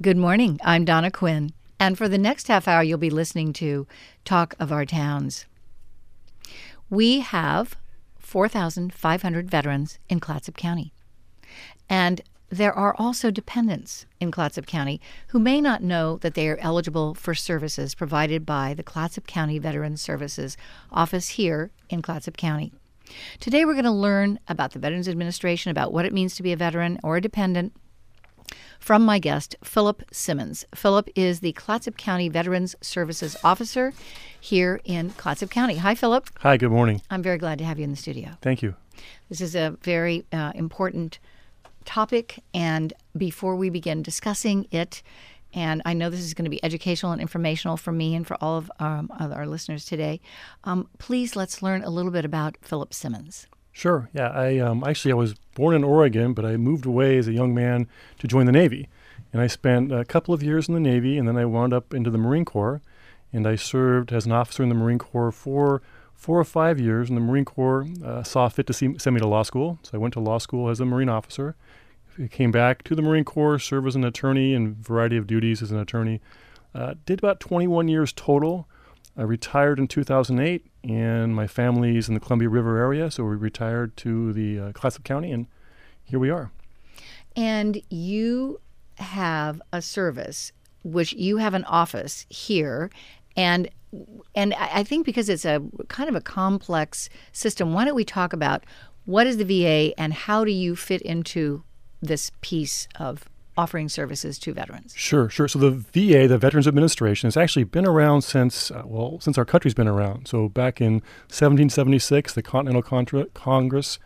Good morning. I'm Donna Quinn. And for the next half hour, you'll be listening to Talk of Our Towns. We have 4,500 veterans in Clatsop County. And there are also dependents in Clatsop County who may not know that they are eligible for services provided by the Clatsop County Veterans Services Office here in Clatsop County. Today we're going to learn about the Veterans Administration, about what it means to be a veteran or a dependent, from my guest, Philip Simmons. Philip is the Clatsop County Veterans Services Officer here in Clatsop County. Hi, Philip. Hi, good morning. I'm very glad to have you in the studio. Thank you. This is a very important topic, and before we begin discussing it, and I know this is going to be educational and informational for me and for all of our listeners today, please let's learn a little bit about Philip Simmons. Sure. Yeah, I was born in Oregon, but I moved away as a young man to join the Navy. And I spent a couple of years in the Navy, and then I wound up into the Marine Corps. And I served as an officer in the Marine Corps for 4 or 5 years. And the Marine Corps saw fit to send me to law school. So I went to law school as a Marine officer. I came back to the Marine Corps, served as an attorney in a variety of duties as an attorney. Did about 21 years total. I retired in 2008, and my family's in the Columbia River area, so we retired to the Clatsop County, and here we are. And you have a service, which you have an office here, and I think because it's a kind of a complex system, why don't we talk about what is the VA and how do you fit into this piece of offering services to veterans? Sure. So the VA, the Veterans Administration, has actually been around since our country's been around. So back in 1776, the Continental Congress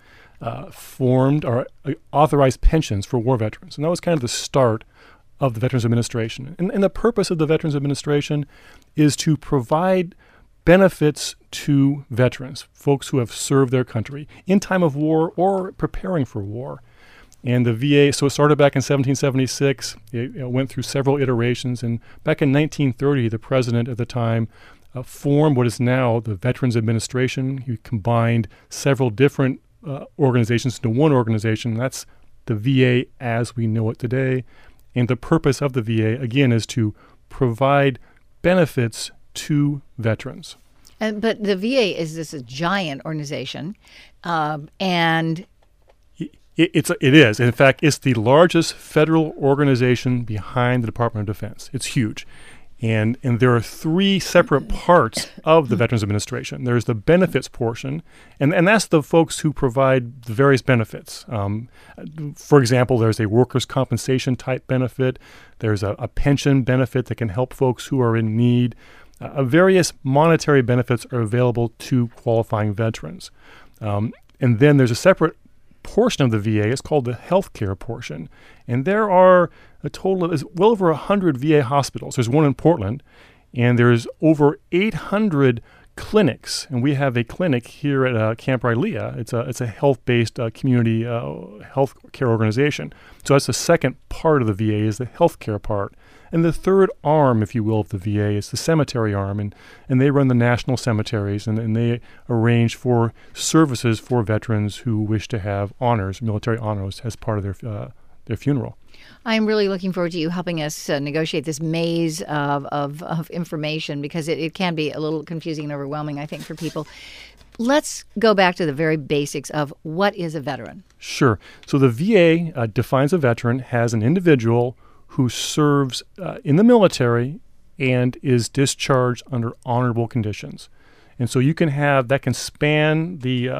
formed or authorized pensions for war veterans. And that was kind of the start of the Veterans Administration. And the purpose of the Veterans Administration is to provide benefits to veterans, folks who have served their country in time of war or preparing for war. And the VA, so it started back in 1776. It went through several iterations. And back in 1930, the president at the time formed what is now the Veterans Administration. He combined several different organizations into one organization. That's the VA as we know it today. And the purpose of the VA, again, is to provide benefits to veterans. But the VA is this a giant organization, and It is. In fact, it's the largest federal organization behind the Department of Defense. It's huge. And there are 3 separate parts of the Veterans Administration. There's the benefits portion, and that's the folks who provide the various benefits. For example, there's a workers' compensation type benefit. There's a pension benefit that can help folks who are in need. Various monetary benefits are available to qualifying veterans. And then there's a separate portion of the VA is called the healthcare portion. And there are a total of well over 100 VA hospitals. There's one in Portland, and there's over 800 clinics. And we have a clinic here at Camp Rylea. It's a health-based community health care organization. So that's the second part of the VA is the healthcare part. And the third arm, if you will, of the VA is the cemetery arm, and they run the national cemeteries, and they arrange for services for veterans who wish to have honors, military honors, as part of their funeral. I'm really looking forward to you helping us negotiate this maze of information, because it can be a little confusing and overwhelming, I think, for people. Let's go back to the very basics of what is a veteran. Sure. So the VA defines a veteran as an individual who serves in the military and is discharged under honorable conditions. And so you can have, that can span the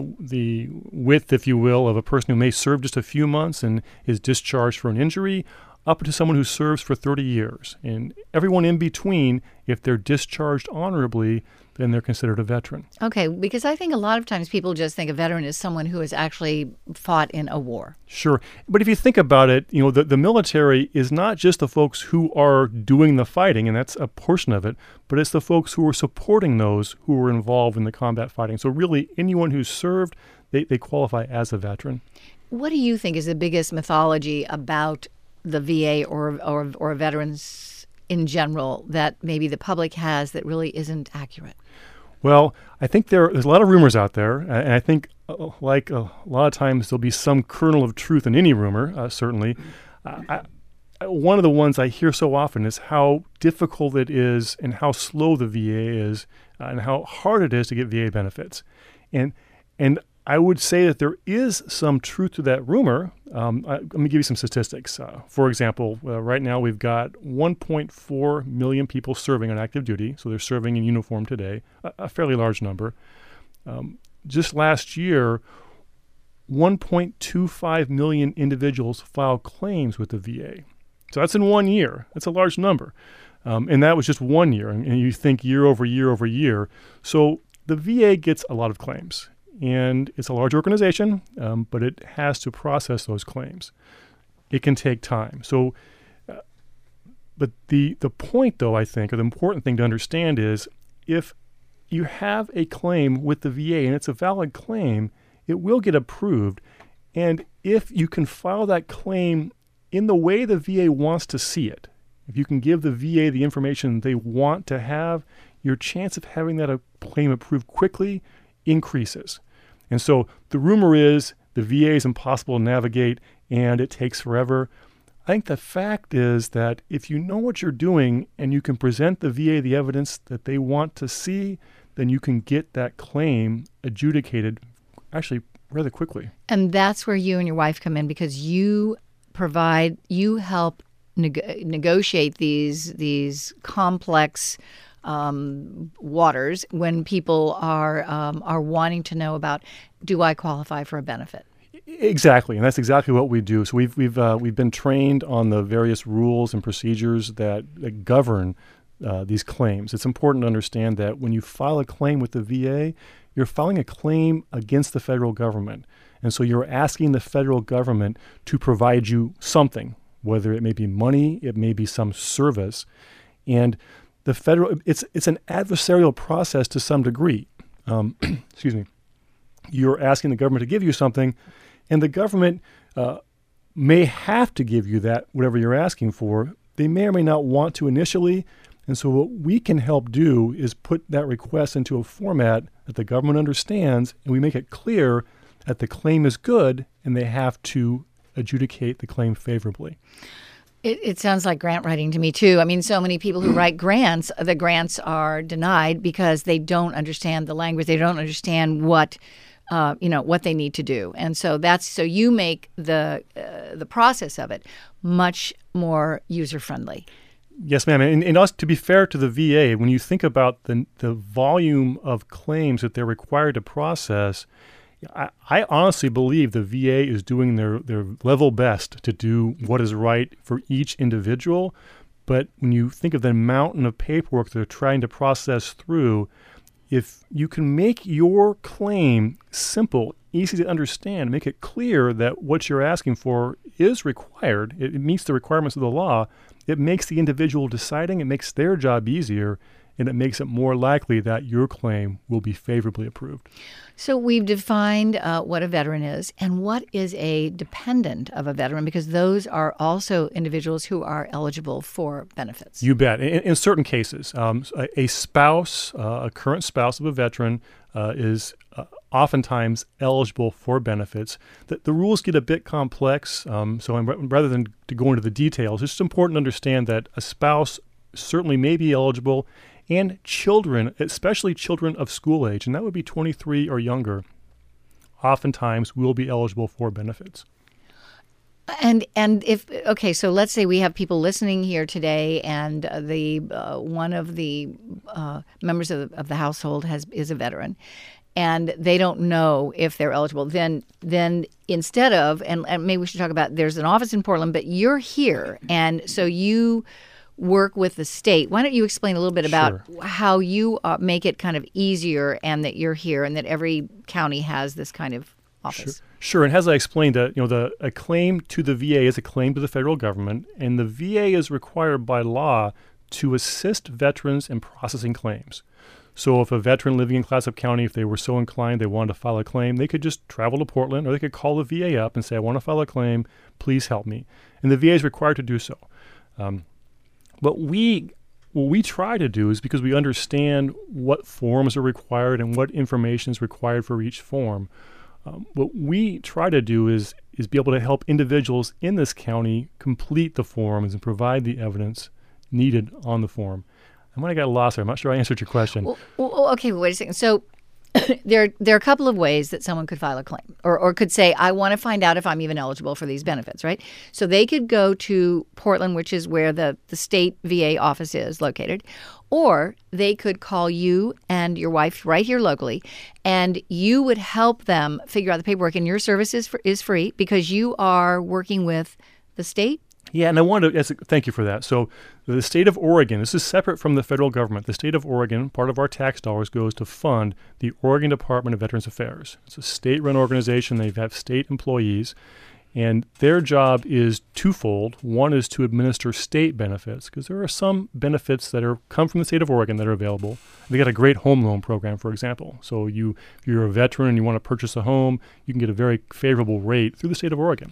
width, if you will, of a person who may serve just a few months and is discharged for an injury, up to someone who serves for 30 years. And everyone in between, if they're discharged honorably, then they're considered a veteran. Okay, because I think a lot of times people just think a veteran is someone who has actually fought in a war. Sure. But if you think about it, the military is not just the folks who are doing the fighting, and that's a portion of it, but it's the folks who are supporting those who are involved in the combat fighting. So really, anyone who's served, they qualify as a veteran. What do you think is the biggest mythology about the VA or veterans in general that maybe the public has that really isn't accurate? Well, I think there's a lot of rumors out there, and I think like a lot of times there'll be some kernel of truth in any rumor, certainly. one of the ones I hear so often is how difficult it is and how slow the VA is and how hard it is to get VA benefits. And I would say that there is some truth to that rumor. Let me give you some statistics. For example, right now we've got 1.4 million people serving on active duty, so they're serving in uniform today, a fairly large number. Just last year, 1.25 million individuals filed claims with the VA. So that's in 1 year. That's a large number. And that was just 1 year. And you think year over year over year. So the VA gets a lot of claims. And it's a large organization, but it has to process those claims. It can take time. So, but the point, though, I think, or the important thing to understand is if you have a claim with the VA and it's a valid claim, it will get approved. And if you can file that claim in the way the VA wants to see it, if you can give the VA the information they want to have, your chance of having that claim approved quickly increases. And so the rumor is the VA is impossible to navigate and it takes forever. I think the fact is that if you know what you're doing and you can present the VA the evidence that they want to see, then you can get that claim adjudicated actually rather quickly. And that's where you and your wife come in, because you help negotiate these complex waters when people are wanting to know about, do I qualify for a benefit? Exactly, and that's exactly what we do. So we've been trained on the various rules and procedures that govern these claims. It's important to understand that when you file a claim with the VA, you're filing a claim against the federal government, and so you're asking the federal government to provide you something, whether it may be money, it may be some service, and the federal, it's an adversarial process to some degree. Excuse me. You're asking the government to give you something, and the government may have to give you that, whatever you're asking for. They may or may not want to initially, and so what we can help do is put that request into a format that the government understands, and we make it clear that the claim is good, and they have to adjudicate the claim favorably. It sounds like grant writing to me, too. I mean, so many people who write grants, the grants are denied because they don't understand the language. They don't understand what they need to do. And so so you make the process of it much more user-friendly. Yes, ma'am. And also, to be fair to the VA, when you think about the volume of claims that they're required to process, I honestly believe the VA is doing their level best to do what is right for each individual. But when you think of the mountain of paperwork they're trying to process through, if you can make your claim simple, easy to understand, make it clear that what you're asking for is required, it meets the requirements of the law, it makes the individual deciding, it makes their job easier, and it makes it more likely that your claim will be favorably approved. So we've defined what a veteran is and what is a dependent of a veteran, because those are also individuals who are eligible for benefits. You bet. In certain cases, a spouse, a current spouse of a veteran is oftentimes eligible for benefits. The rules get a bit complex, so rather than to go into the details, it's just important to understand that a spouse certainly may be eligible, and children, especially children of school age, and that would be 23 or younger, oftentimes will be eligible for benefits. And so let's say we have people listening here today, and the one of the members of the household is a veteran, and they don't know if they're eligible. Then instead of, and maybe we should talk about, there's an office in Portland, but you're here, and so you work with the state. Why don't you explain a little bit about how you make it kind of easier, and that you're here, and that every county has this kind of office? Sure. And as I explained, a claim to the VA is a claim to the federal government, and the VA is required by law to assist veterans in processing claims. So if a veteran living in Clatsop County, if they were so inclined, they wanted to file a claim, they could just travel to Portland, or they could call the VA up and say, I want to file a claim, please help me. And the VA is required to do so. What we try to do is, because we understand what forms are required and what information is required for each form, What we try to do is be able to help individuals in this county complete the forms and provide the evidence needed on the form. And when I got lost there, I'm not sure I answered your question. Well, okay, wait a second. So there are a couple of ways that someone could file a claim or could say, I want to find out if I'm even eligible for these benefits, right? So they could go to Portland, which is where the state VA office is located, or they could call you and your wife right here locally, and you would help them figure out the paperwork. And your service is free because you are working with the state. Yeah, and I wanted to thank you for that. So the state of Oregon, this is separate from the federal government. The state of Oregon, part of our tax dollars goes to fund the Oregon Department of Veterans Affairs. It's a state-run organization. They have state employees, and their job is twofold. One is to administer state benefits, because there are some benefits that come from the state of Oregon that are available. They got a great home loan program, for example. So if you're a veteran and you want to purchase a home, you can get a very favorable rate through the state of Oregon.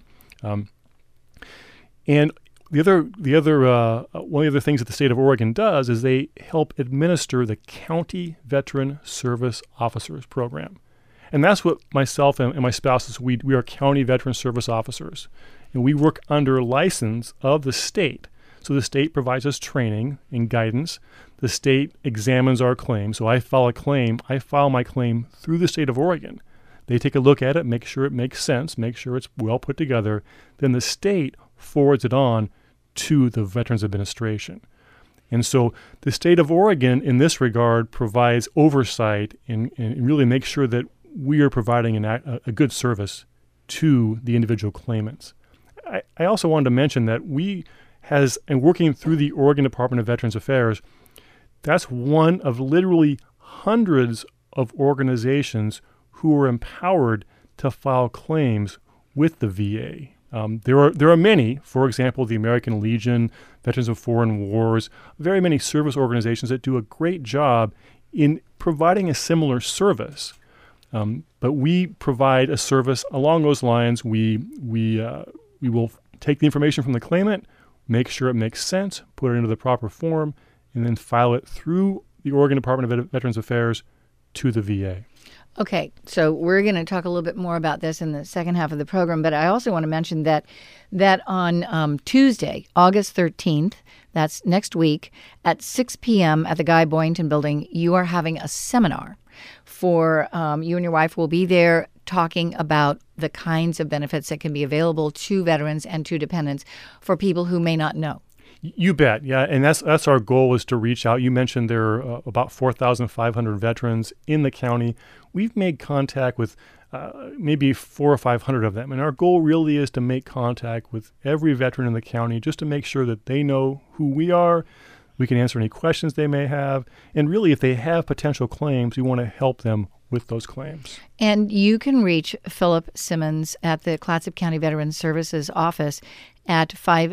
And one of the other things that the state of Oregon does is they help administer the County Veteran Service Officers Program. And that's what myself and my spouse we are County Veteran Service Officers. And we work under license of the state. So the state provides us training and guidance. The state examines our claim. So I file my claim through the state of Oregon. They take a look at it, make sure it makes sense, make sure it's well put together. Then the state forwards it on to the Veterans Administration. And so the state of Oregon, in this regard, provides oversight and really makes sure that we are providing a good service to the individual claimants. I also wanted to mention that and working through the Oregon Department of Veterans Affairs, that's one of literally hundreds of organizations who are empowered to file claims with the VA. There are many, for example, the American Legion, Veterans of Foreign Wars, very many service organizations that do a great job in providing a similar service. But we provide a service along those lines. We will take the information from the claimant, make sure it makes sense, put it into the proper form, and then file it through the Oregon Department of Veterans Affairs to the VA. Okay, so we're going to talk a little bit more about this in the second half of the program, but I also want to mention that on Tuesday, August 13th, that's next week, at 6 p.m. at the Guy Boynton Building, you are having a seminar for you and your wife will be there talking about the kinds of benefits that can be available to veterans and to dependents for people who may not know. You bet, yeah, and that's our goal, is to reach out. You mentioned there are about 4,500 veterans in the county. We've made contact with maybe 400 or 500 of them, and our goal really is to make contact with every veteran in the county just to make sure that they know who we are. We can answer any questions they may have, and really, if they have potential claims, we want to help them with those claims. And you can reach Philip Simmons at the Clatsop County Veterans Services Office at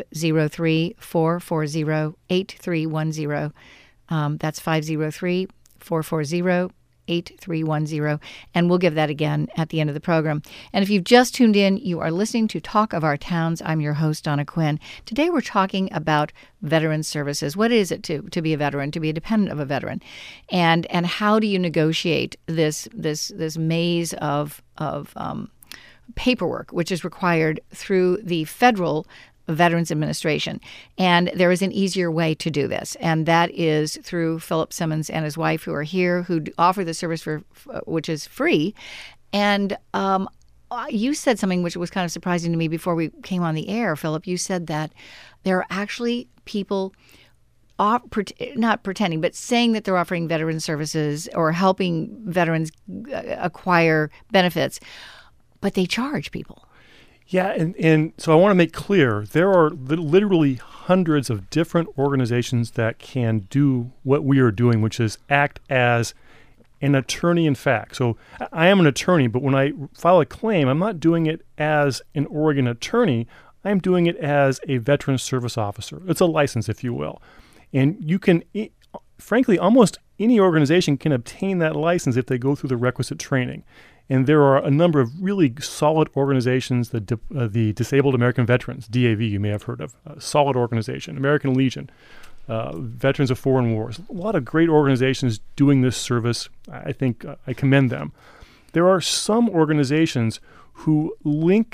503-440-8310. That's 503-440-8310. And we'll give that again at the end of the program. And if you've just tuned in, you are listening to Talk of Our Towns. I'm your host, Donna Quinn. Today we're talking about veteran services. What is it to be a veteran, to be a dependent of a veteran? And how do you negotiate this maze of paperwork, which is required through the federal Veterans Administration. And there is an easier way to do this, and that is through Philip Simmons and his wife, who are here, who offer the service which is free. And you said something which was kind of surprising to me before we came on the air, Philip. You said that there are actually people not pretending, but saying that they're offering veteran services or helping veterans acquire benefits, but they charge people. Yeah, and so I want to make clear, there are literally hundreds of different organizations that can do what we are doing, which is act as an attorney in fact. So I am an attorney, but when I file a claim, I'm not doing it as an Oregon attorney. I'm doing it as a veteran service officer. It's a license, if you will. And you can, frankly, almost any organization can obtain that license if they go through the requisite training. And there are a number of really solid organizations, the Disabled American Veterans, DAV, you may have heard of, a solid organization, American Legion, Veterans of Foreign Wars, a lot of great organizations doing this service. I think I commend them. there are some organizations who link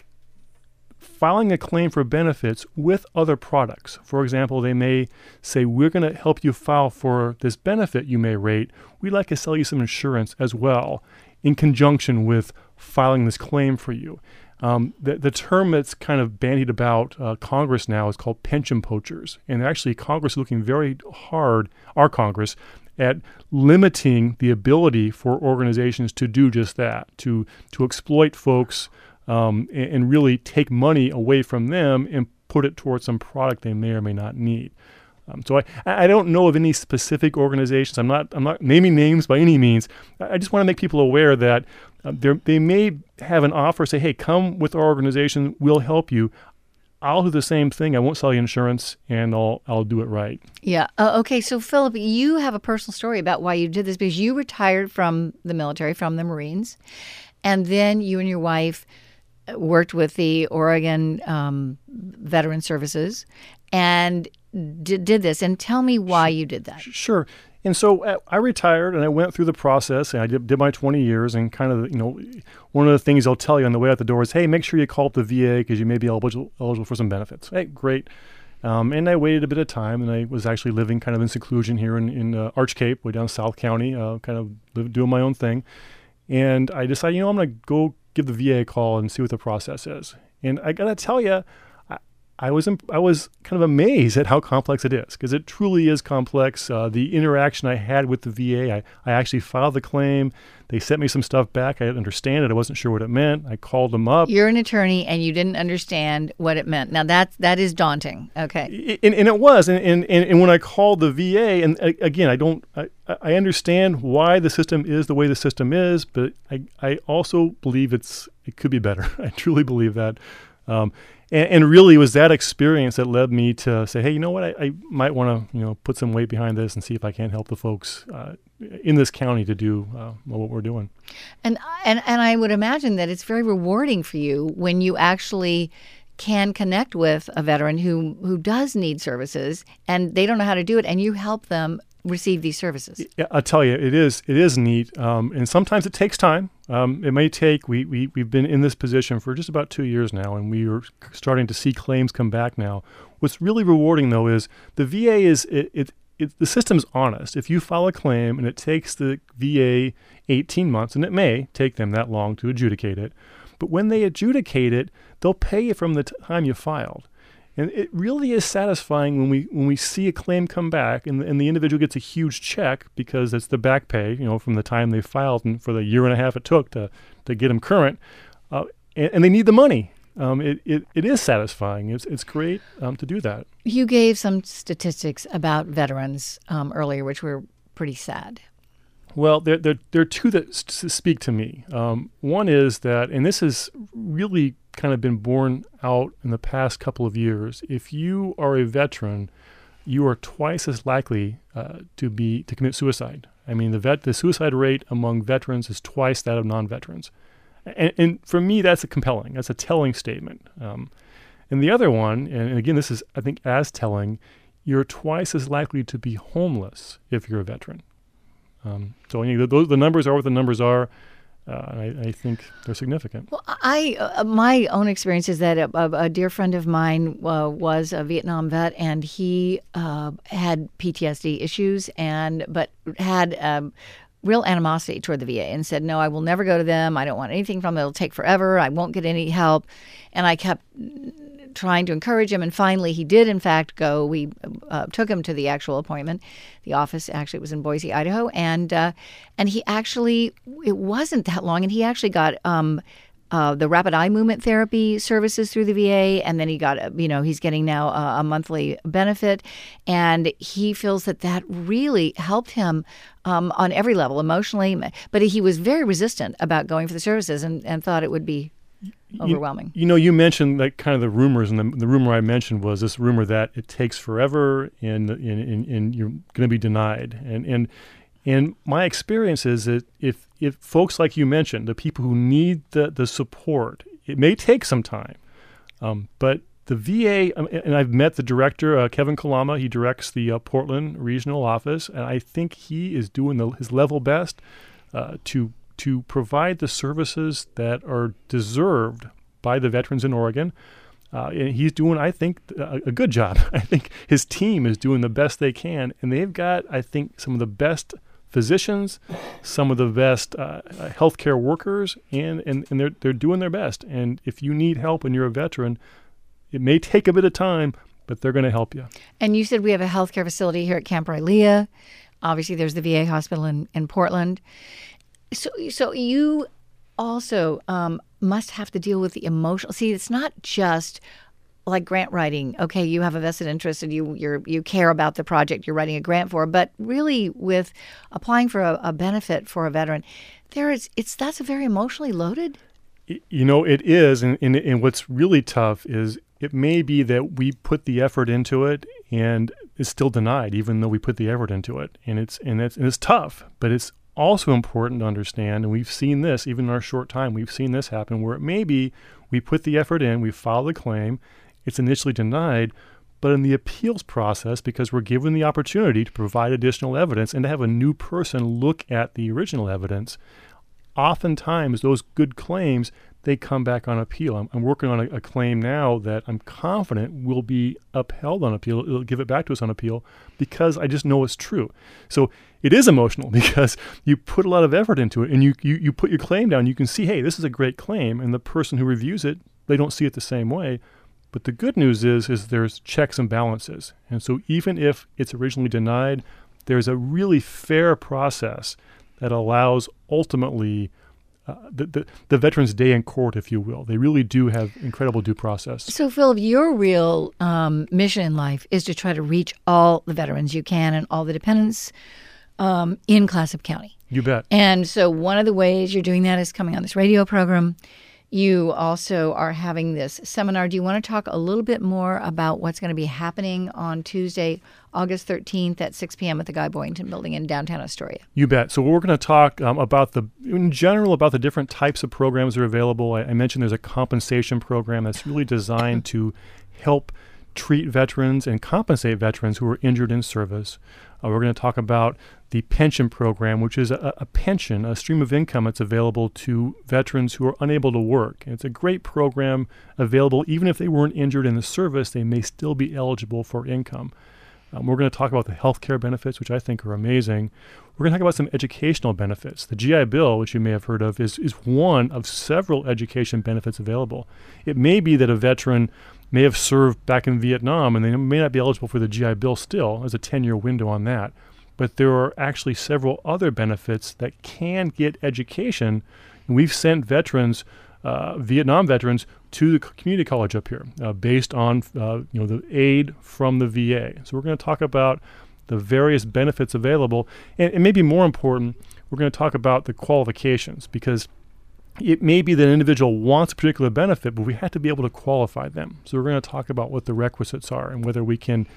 filing a claim for benefits with other products. For example, they may say, we're going to help you file for this benefit you may rate. We'd like to sell you some insurance as well in conjunction with filing this claim for you. The term that's kind of bandied about Congress now is called pension poachers. And actually, Congress is looking very hard, our Congress, at limiting the ability for organizations to do just that, to exploit folks and really take money away from them and put it towards some product they may or may not need. So I don't know of any specific organizations. I'm not naming names by any means. I just want to make people aware that they may have an offer, say, hey, come with our organization, we'll help you. I'll do the same thing. I won't sell you insurance, and I'll do it right. Yeah. Okay. So, Philip, you have a personal story about why you did this, because you retired from the military, from the Marines, and then you and your wife worked with the Oregon Veteran Services and did this. And tell me why you did that. Sure. And so I retired, and I went through the process, and I did my 20 years, and kind of, one of the things they'll tell you on the way out the door is, hey, make sure you call up the VA because you may be eligible for some benefits. Hey, great. And I waited a bit of time, and I was actually living kind of in seclusion here in Arch Cape, way down South County, kind of doing my own thing. And I decided, I'm going to go give the VA a call and see what the process is. And I got to tell you, I was kind of amazed at how complex it is, because it truly is complex. The interaction I had with the VA, I actually filed the claim. They sent me some stuff back. I didn't understand it. I wasn't sure what it meant. I called them up. You're an attorney, and you didn't understand what it meant. Now that is daunting. Okay. And it was. And when I called the VA, and again, I understand why the system is the way the system is, but I also believe it could be better. I truly believe that. And really, it was that experience that led me to say, hey, you know what? I might want to, put some weight behind this and see if I can help the folks in this county to do what we're doing. And I would imagine that it's very rewarding for you when you actually can connect with a veteran who does need services and they don't know how to do it, and you help them receive these services. Yeah, I'll tell you, it is neat, and sometimes it takes time. It may take. We've been in this position for just about 2 years now, and we are starting to see claims come back now. What's really rewarding, though, is the VA the system's honest. If you file a claim and it takes the VA 18 months, and it may take them that long to adjudicate it, but when they adjudicate it, they'll pay you from the time you filed. And it really is satisfying when we see a claim come back and the individual gets a huge check because it's the back pay, from the time they filed and for the year and a half it took to get them current, and they need the money. It is satisfying. It's great to do that. You gave some statistics about veterans earlier, which were pretty sad. Well, there are two that speak to me. One is that, and this has really kind of been borne out in the past couple of years, if you are a veteran, you are twice as likely to commit suicide. I mean, the suicide rate among veterans is twice that of non-veterans. And for me, that's a telling statement. And the other one, and again, this is, I think, as telling, you're twice as likely to be homeless if you're a veteran. So the numbers are what the numbers are. I think they're significant. Well, my own experience is that a dear friend of mine was a Vietnam vet, and he had PTSD issues, but had real animosity toward the VA and said, no, I will never go to them. I don't want anything from them. It'll take forever. I won't get any help. And I kept trying to encourage him, and finally he did in fact go. We took him to the actual appointment. The office actually was in Boise, Idaho, and he actually, it wasn't that long, and he actually got the rapid eye movement therapy services through the VA, and then he got he's getting now a monthly benefit, and he feels that really helped him on every level emotionally, but he was very resistant about going for the services and thought it would be overwhelming. You mentioned that kind of the rumors, and the rumor I mentioned was this rumor that it takes forever and you're going to be denied. And my experience is that if folks like you mentioned, the people who need the support, it may take some time, but the VA, and I've met the director, Kevin Kalama. He directs the Portland regional office, and I think he is doing his level best to to provide the services that are deserved by the veterans in Oregon. And he's doing, I think, a good job. I think his team is doing the best they can, and they've got, I think, some of the best physicians, some of the best healthcare workers, and they're doing their best. And if you need help and you're a veteran, it may take a bit of time, but they're going to help you. And you said we have a healthcare facility here at Camp Rylea. Obviously, there's the VA hospital in Portland. So you also must have to deal with the emotional. See, it's not just like grant writing. Okay, you have a vested interest and you care about the project you're writing a grant for, but really with applying for a benefit for a veteran, that's a very emotionally loaded. It is, and what's really tough is it may be that we put the effort into it and it's still denied, even though we put the effort into it, and it's tough, but it's also important to understand, and we've seen this even in our short time. We've seen this happen where it may be we put the effort in, we file the claim, it's initially denied, but in the appeals process, because we're given the opportunity to provide additional evidence and to have a new person look at the original evidence, oftentimes those good claims, they come back on appeal. I'm working on a claim now that I'm confident will be upheld on appeal. It'll give it back to us on appeal because I just know it's true. So it is emotional because you put a lot of effort into it and you put your claim down. You can see, hey, this is a great claim. And the person who reviews it, they don't see it the same way. But the good news is there's checks and balances. And so even if it's originally denied, there's a really fair process that allows ultimately the Veterans Day in court, if you will. They really do have incredible due process. So, Philip, your real mission in life is to try to reach all the veterans you can and all the dependents in Clatsop County. You bet. And so one of the ways you're doing that is coming on this radio program. You also are having this seminar. Do you want to talk a little bit more about what's going to be happening on Tuesday, August 13th at 6 p.m. at the Guy Boynton Building in downtown Astoria? You bet. So we're going to talk in general about the different types of programs that are available. I mentioned there's a compensation program that's really designed to help treat veterans and compensate veterans who are injured in service. We're going to talk about the pension program, which is a pension, a stream of income that's available to veterans who are unable to work. And it's a great program available. Even if they weren't injured in the service, they may still be eligible for income. We're going to talk about the health care benefits, which I think are amazing. We're going to talk about some educational benefits. The GI Bill, which you may have heard of, is one of several education benefits available. It may be that a veteran may have served back in Vietnam and they may not be eligible for the GI Bill still. There's a 10-year window on that. But there are actually several other benefits that can get education. And we've sent veterans, Vietnam veterans, to the community college up here based on the aid from the VA. So we're going to talk about the various benefits available. And maybe more important, we're going to talk about the qualifications, because it may be that an individual wants a particular benefit, but we have to be able to qualify them. So we're going to talk about what the requisites are and whether we can,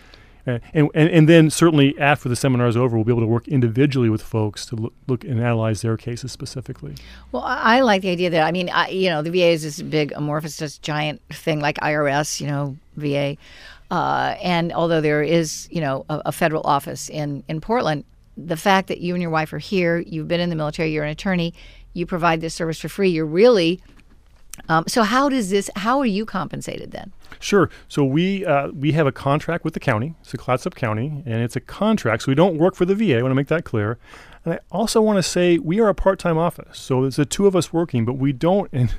and then certainly after the seminar is over, we'll be able to work individually with folks to look and analyze their cases specifically. Well, I like the idea that, the VA is this big amorphous, just giant thing like IRS, VA. And although there is, a federal office in Portland, the fact that you and your wife are here, you've been in the military, you're an attorney, you provide this service for free, you're really so how are you compensated then? Sure. So we have a contract with the county, so Clatsop County, and it's a contract. So we don't work for the VA. I want to make that clear. And I also want to say we are a part-time office. So it's the two of us working, but we don't, and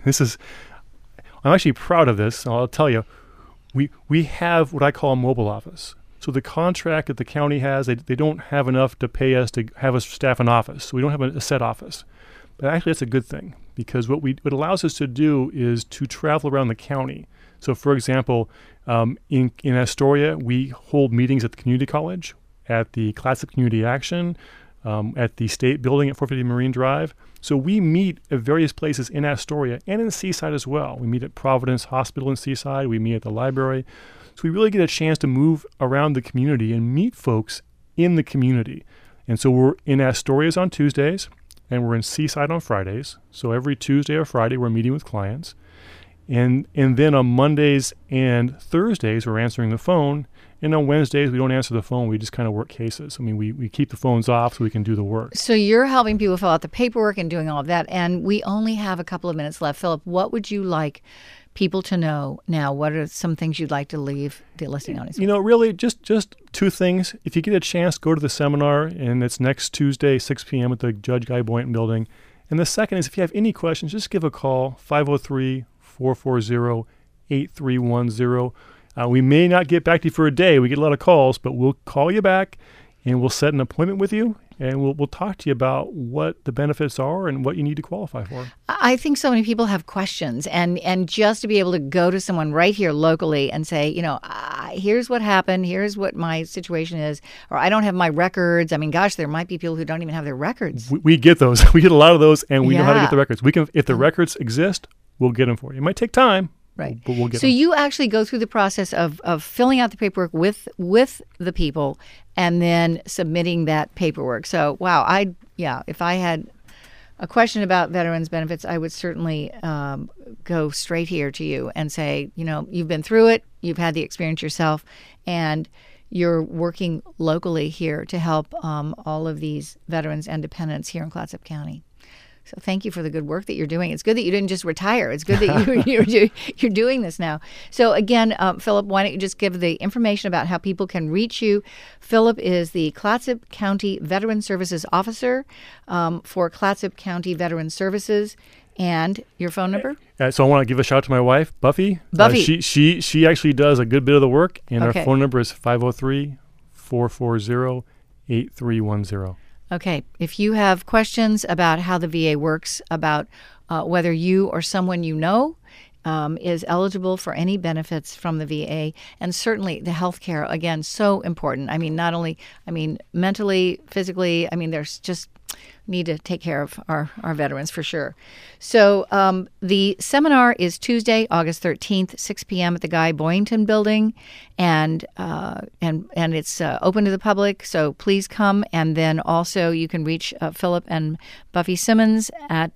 I'm actually proud of this. I'll tell you, we have what I call a mobile office. So the contract that the county has, they don't have enough to pay us to have us staff an office. So we don't have a set office. But actually, that's a good thing, because what it allows us to do is to travel around the county. So, for example, in Astoria, we hold meetings at the community college, at the Clatsop Community Action, at the state building at 450 Marine Drive. So we meet at various places in Astoria and in Seaside as well. We meet at Providence Hospital in Seaside. We meet at the library. So we really get a chance to move around the community and meet folks in the community. And so we're in Astoria's on Tuesdays, and we're in Seaside on Fridays. So every Tuesday or Friday, we're meeting with clients. And then on Mondays and Thursdays, we're answering the phone. And on Wednesdays, we don't answer the phone. We just kind of work cases. I mean, we keep the phones off so we can do the work. So you're helping people fill out the paperwork and doing all of that. And we only have a couple of minutes left. Philip, what would you like people to know now? What are some things you'd like to leave the listening audience with? Really just two things. If you get a chance, go to the seminar, and it's next Tuesday, 6 p.m. at the Judge Guy Boynton Building. And the second is, if you have any questions, just give a call, 503-440-8310. We may not get back to you for a day. We get a lot of calls, but we'll call you back, and we'll set an appointment with you, and we'll talk to you about what the benefits are and what you need to qualify for. I think so many people have questions, and just to be able to go to someone right here locally and say, here's what happened, here's what my situation is, or I don't have my records. I mean, gosh, there might be people who don't even have their records. We get those. We get a lot of those, and we know how to get the records. We can, if the records exist, we'll get them for you. It might take time. Right. But we'll get so them. You actually go through the process of filling out the paperwork with the people and then submitting that paperwork. So, wow, if I had a question about veterans benefits, I would certainly go straight here to you and say, you've been through it, you've had the experience yourself, and you're working locally here to help all of these veterans and dependents here in Clatsop County. So thank you for the good work that you're doing. It's good that you didn't just retire. It's good that you're doing this now. So again, Philip, why don't you just give the information about how people can reach you? Philip is the Clatsop County Veteran Services Officer for Clatsop County Veteran Services. And your phone number? So I want to give a shout out to my wife, Buffy. She actually does a good bit of the work, and our phone number is 503-440-8310. Okay. If you have questions about how the VA works, about whether you or someone you know is eligible for any benefits from the VA, and certainly the health care, again, so important. I mean, not only, mentally, physically, there's just need to take care of our veterans for sure. So the seminar is Tuesday, August 13th, 6 p.m. at the Guy Boynton Building, and it's open to the public. So please come, and then also you can reach Philip and Buffy Simmons at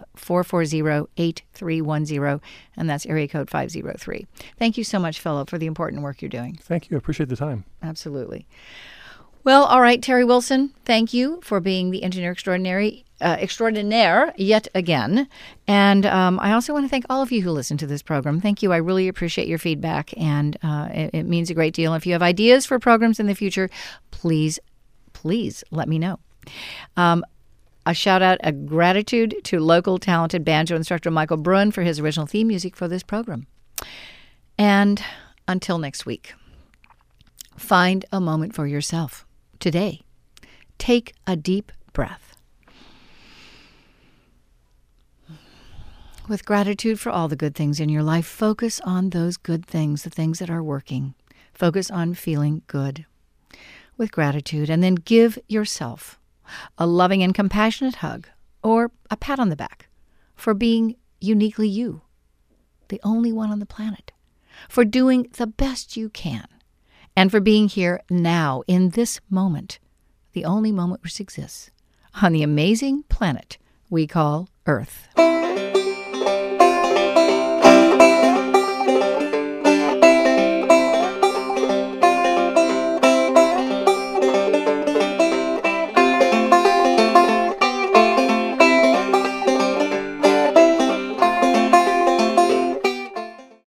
440-8310, and that's area code 503. Thank you so much, Philip, for the important work you're doing. Thank you. I appreciate the time. Absolutely. Well, all right, Terry Wilson, thank you for being the engineer extraordinaire yet again. And I also want to thank all of you who listen to this program. Thank you. I really appreciate your feedback, and it means a great deal. If you have ideas for programs in the future, please let me know. A shout out, a gratitude to local talented banjo instructor Michael Bruin for his original theme music for this program. And until next week, find a moment for yourself. Today, take a deep breath. With gratitude for all the good things in your life, focus on those good things, the things that are working. Focus on feeling good with gratitude, and then give yourself a loving and compassionate hug or a pat on the back for being uniquely you, the only one on the planet, for doing the best you can, and for being here now, in this moment, the only moment which exists, on the amazing planet we call Earth.